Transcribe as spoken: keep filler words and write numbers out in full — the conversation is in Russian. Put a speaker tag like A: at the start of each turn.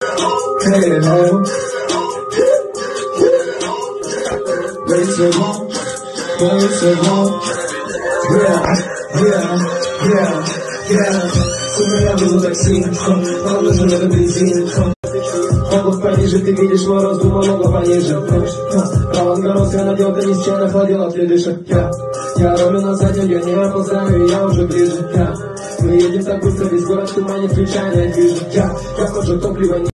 A: Hey, no. Wait so long, wait so long. Yeah, yeah, yeah, yeah. Сука, я буду таксистом, положу на бензин. Воздух пониже, ты видишь мороз, думал много пониже. Авангард я надел, ты ни с чем охладил от ледышек. Я, я ролю на заднем, я не опоздаю, и я уже ближе. Я, мы едем так быстро, весь город в тумане, включая, я вижу. Я, я тоже топливо не